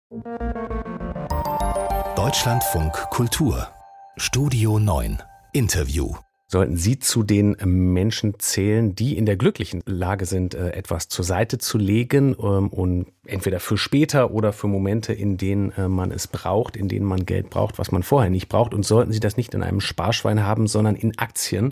Deutschlandfunk Kultur Studio 9 Interview. Sollten Sie zu den Menschen zählen, die in der glücklichen Lage sind, etwas zur Seite zu legen und entweder für später oder für Momente, in denen man es braucht, in denen man Geld braucht, was man vorher nicht braucht, und sollten Sie das nicht in einem Sparschwein haben, sondern in Aktien,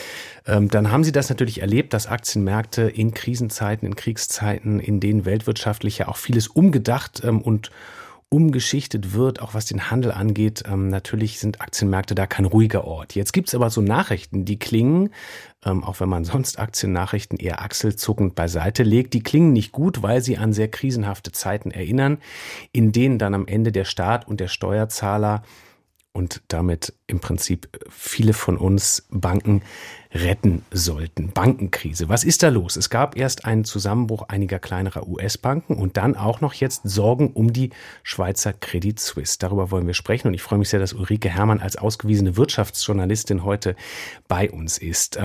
dann haben Sie das natürlich erlebt, dass Aktienmärkte in Krisenzeiten, in Kriegszeiten, in denen weltwirtschaftlich ja auch vieles umgedacht und umgeschichtet wird, auch was den Handel angeht. Natürlich sind Aktienmärkte da kein ruhiger Ort. Jetzt gibt es aber so Nachrichten, die klingen, auch wenn man sonst Aktiennachrichten eher achselzuckend beiseite legt, die klingen nicht gut, weil sie an sehr krisenhafte Zeiten erinnern, in denen dann am Ende der Staat und der Steuerzahler und damit im Prinzip viele von uns Banken retten sollten. Bankenkrise. Was ist da los? Es gab erst einen Zusammenbruch einiger kleinerer US-Banken und dann auch noch jetzt Sorgen um die Schweizer Credit Suisse. Darüber wollen wir sprechen und ich freue mich sehr, dass Ulrike Herrmann als ausgewiesene Wirtschaftsjournalistin heute bei uns ist.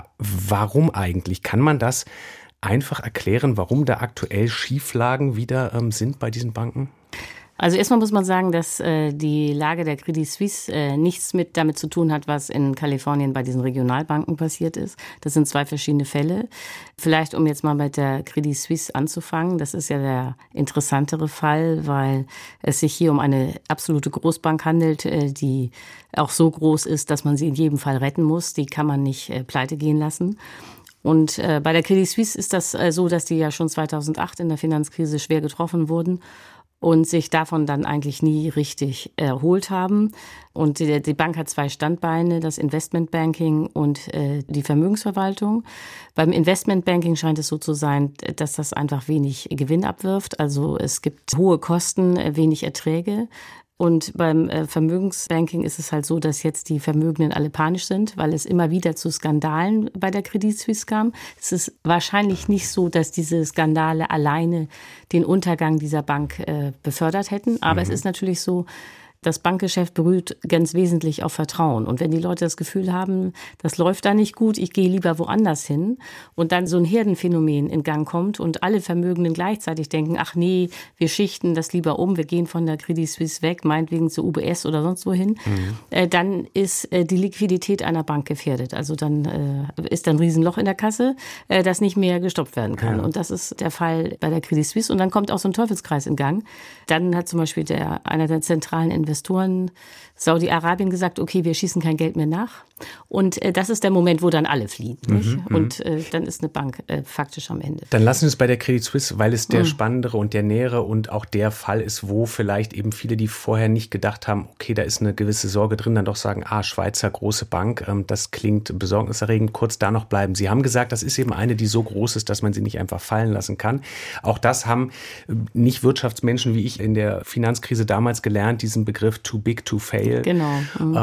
Warum eigentlich? Kann man das einfach erklären, warum da aktuell Schieflagen wieder sind bei diesen Banken? Also erstmal muss man sagen, dass die Lage der Credit Suisse nichts damit zu tun hat, was in Kalifornien bei diesen Regionalbanken passiert ist. Das sind zwei verschiedene Fälle. Vielleicht, um jetzt mal mit der Credit Suisse anzufangen, das ist ja der interessantere Fall, weil es sich hier um eine absolute Großbank handelt, die auch so groß ist, dass man sie in jedem Fall retten muss. Die kann man nicht pleite gehen lassen. Und bei der Credit Suisse ist das so, dass die ja schon 2008 in der Finanzkrise schwer getroffen wurden und sich davon dann eigentlich nie richtig erholt haben. Und die Bank hat zwei Standbeine, das Investmentbanking und die Vermögensverwaltung. Beim Investmentbanking scheint es so zu sein, dass das einfach wenig Gewinn abwirft. Also es gibt hohe Kosten, wenig Erträge. Und beim Vermögensbanking ist es halt so, dass jetzt die Vermögenden alle panisch sind, weil es immer wieder zu Skandalen bei der Credit Suisse kam. Es ist wahrscheinlich nicht so, dass diese Skandale alleine den Untergang dieser Bank befördert hätten. Aber es ist natürlich so, das Bankgeschäft beruht ganz wesentlich auf Vertrauen. Und wenn die Leute das Gefühl haben, das läuft da nicht gut, ich gehe lieber woanders hin, und dann so ein Herdenphänomen in Gang kommt und alle Vermögenden gleichzeitig denken, ach nee, wir schichten das lieber um, wir gehen von der Credit Suisse weg, meinetwegen zur UBS oder sonst wohin, dann ist die Liquidität einer Bank gefährdet. Also dann ist ein Riesenloch in der Kasse, das nicht mehr gestoppt werden kann. Ja. Und das ist der Fall bei der Credit Suisse. Und dann kommt auch so ein Teufelskreis in Gang. Dann hat zum Beispiel einer der zentralen Investoren Saudi-Arabien gesagt, okay, wir schießen kein Geld mehr nach. Und das ist der Moment, wo dann alle fliehen. Nicht? Und dann ist eine Bank faktisch am Ende. Dann lassen wir es bei der Credit Suisse, weil es der spannendere und der nähere und auch der Fall ist, wo vielleicht eben viele, die vorher nicht gedacht haben, okay, da ist eine gewisse Sorge drin, dann doch sagen, Schweizer, große Bank, das klingt besorgniserregend, kurz da noch bleiben. Sie haben gesagt, das ist eben eine, die so groß ist, dass man sie nicht einfach fallen lassen kann. Auch das haben nicht Wirtschaftsmenschen wie ich in der Finanzkrise damals gelernt, diesen Begriff too big to fail. Genau.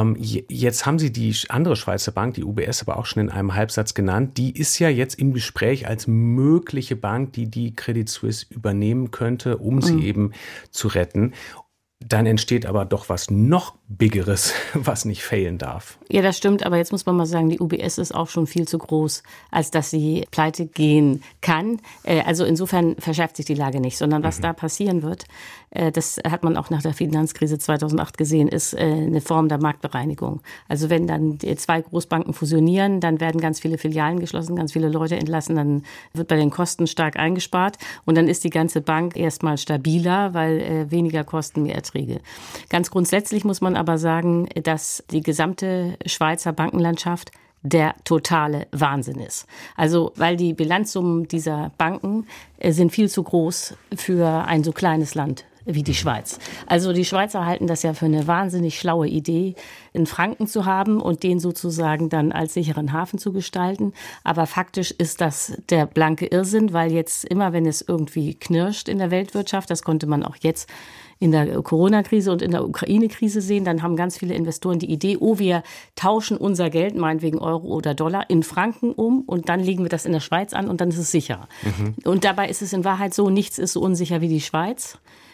Jetzt haben Sie die andere Schweizer Bank, die UBS, aber auch schon in einem Halbsatz genannt. Die ist ja jetzt im Gespräch als mögliche Bank, die die Credit Suisse übernehmen könnte, um sie eben zu retten. Dann entsteht aber doch was noch Biggeres, was nicht failen darf. Ja, das stimmt, aber jetzt muss man mal sagen, die UBS ist auch schon viel zu groß, als dass sie pleite gehen kann. Also insofern verschärft sich die Lage nicht, sondern was da passieren wird, das hat man auch nach der Finanzkrise 2008 gesehen, ist eine Form der Marktbereinigung. Also wenn dann zwei Großbanken fusionieren, dann werden ganz viele Filialen geschlossen, ganz viele Leute entlassen, dann wird bei den Kosten stark eingespart und dann ist die ganze Bank erstmal stabiler, weil weniger Kosten, mehr Erträge. Ganz grundsätzlich muss man aber sagen, dass die gesamte Schweizer Bankenlandschaft der totale Wahnsinn ist. Also, weil die Bilanzsummen dieser Banken sind viel zu groß für ein so kleines Land wie die Schweiz. Also die Schweizer halten das ja für eine wahnsinnig schlaue Idee, einen Franken zu haben und den sozusagen dann als sicheren Hafen zu gestalten. Aber faktisch ist das der blanke Irrsinn, weil jetzt immer, wenn es irgendwie knirscht in der Weltwirtschaft, das konnte man auch jetzt in der Corona-Krise und in der Ukraine-Krise sehen, dann haben ganz viele Investoren die Idee, wir tauschen unser Geld, meinetwegen Euro oder Dollar, in Franken um und dann legen wir das in der Schweiz an und dann ist es sicher. Und dabei ist es in Wahrheit so, nichts ist so unsicher wie die Schweiz.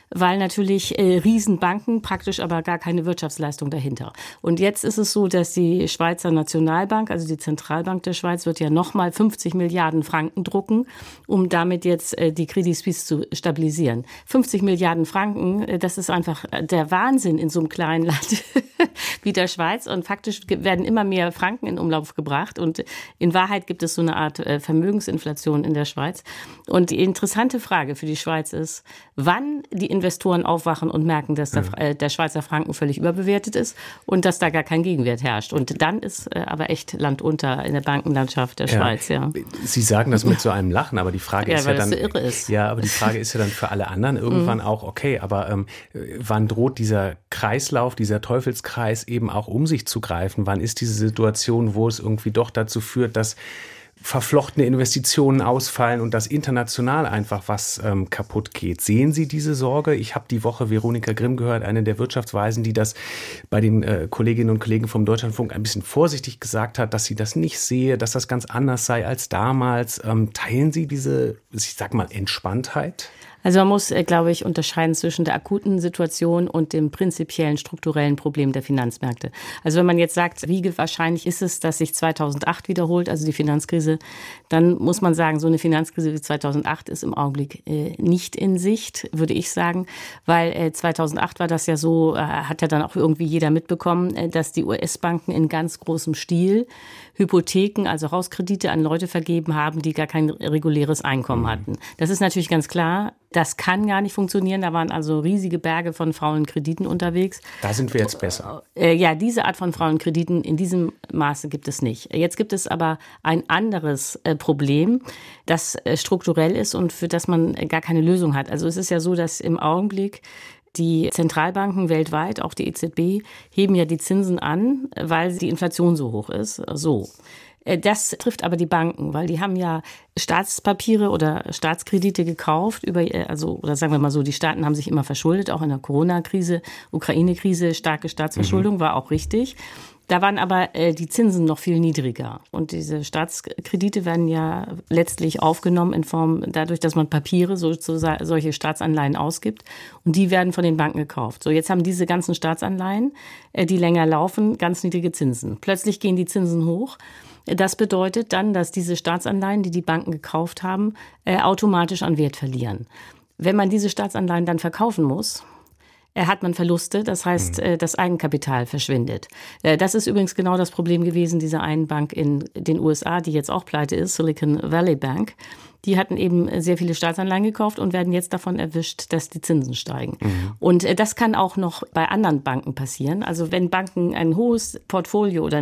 weil natürlich Riesenbanken, praktisch aber gar keine Wirtschaftsleistung dahinter. Und jetzt ist es so, dass die Schweizer Nationalbank, also die Zentralbank der Schweiz, wird ja nochmal 50 Milliarden Franken drucken, um damit jetzt die Credit Suisse zu stabilisieren. 50 Milliarden Franken, das ist einfach der Wahnsinn in so einem kleinen Land wie der Schweiz. Und faktisch werden immer mehr Franken in Umlauf gebracht. Und in Wahrheit gibt es so eine Art Vermögensinflation in der Schweiz. Und die interessante Frage für die Schweiz ist, wann die Investoren aufwachen und merken, dass der Schweizer Franken völlig überbewertet ist und dass da gar kein Gegenwert herrscht. Und dann ist aber echt Land unter in der Bankenlandschaft der Schweiz. Ja. Sie sagen das mit so einem Lachen, aber die Frage ist ja dann, so irre ist. Ja, aber die Frage ist ja dann für alle anderen irgendwann auch, okay, aber wann droht dieser Kreislauf, dieser Teufelskreis eben auch um sich zu greifen? Wann ist diese Situation, wo es irgendwie doch dazu führt, dass verflochtene Investitionen ausfallen und dass international einfach was kaputt geht? Sehen Sie diese Sorge? Ich habe die Woche Veronika Grimm gehört, eine der Wirtschaftsweisen, die das bei den Kolleginnen und Kollegen vom Deutschlandfunk ein bisschen vorsichtig gesagt hat, dass sie das nicht sehe, dass das ganz anders sei als damals. Teilen Sie diese, ich sag mal, Entspanntheit? Also man muss, glaube ich, unterscheiden zwischen der akuten Situation und dem prinzipiellen strukturellen Problem der Finanzmärkte. Also wenn man jetzt sagt, wie wahrscheinlich ist es, dass sich 2008 wiederholt, also die Finanzkrise, dann muss man sagen, so eine Finanzkrise wie 2008 ist im Augenblick nicht in Sicht, würde ich sagen, weil 2008 war das ja so, hat ja dann auch irgendwie jeder mitbekommen, dass die US-Banken in ganz großem Stil Hypotheken, also Hauskredite an Leute vergeben haben, die gar kein reguläres Einkommen hatten. Das ist natürlich ganz klar. Das kann gar nicht funktionieren. Da waren also riesige Berge von faulen Krediten unterwegs. Da sind wir jetzt besser. Ja, diese Art von faulen Krediten in diesem Maße gibt es nicht. Jetzt gibt es aber ein anderes Problem, das strukturell ist und für das man gar keine Lösung hat. Also es ist ja so, dass im Augenblick die Zentralbanken weltweit, auch die EZB, heben ja die Zinsen an, weil die Inflation so hoch ist. So. Das trifft aber die Banken, weil die haben ja Staatspapiere oder Staatskredite gekauft oder sagen wir mal so, die Staaten haben sich immer verschuldet, auch in der Corona-Krise, Ukraine-Krise, starke Staatsverschuldung, war auch richtig. Da waren aber die Zinsen noch viel niedriger. Und diese Staatskredite werden ja letztlich aufgenommen in Form dadurch, dass man Papiere, solche Staatsanleihen ausgibt. Und die werden von den Banken gekauft. So, jetzt haben diese ganzen Staatsanleihen, die länger laufen, ganz niedrige Zinsen. Plötzlich gehen die Zinsen hoch. Das bedeutet dann, dass diese Staatsanleihen, die die Banken gekauft haben, automatisch an Wert verlieren. Wenn man diese Staatsanleihen dann verkaufen muss, hat man Verluste, das heißt, das Eigenkapital verschwindet. Das ist übrigens genau das Problem gewesen dieser einen Bank in den USA, die jetzt auch pleite ist, Silicon Valley Bank. Die hatten eben sehr viele Staatsanleihen gekauft und werden jetzt davon erwischt, dass die Zinsen steigen. Und das kann auch noch bei anderen Banken passieren. Also wenn Banken ein hohes Portfolio oder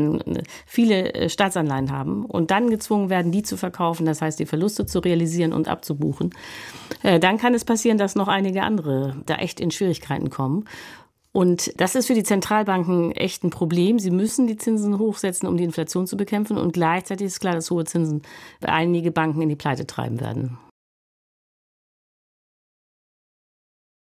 viele Staatsanleihen haben und dann gezwungen werden, die zu verkaufen, das heißt, die Verluste zu realisieren und abzubuchen, dann kann es passieren, dass noch einige andere da echt in Schwierigkeiten kommen. Und das ist für die Zentralbanken echt ein Problem. Sie müssen die Zinsen hochsetzen, um die Inflation zu bekämpfen. Und gleichzeitig ist klar, dass hohe Zinsen einige Banken in die Pleite treiben werden.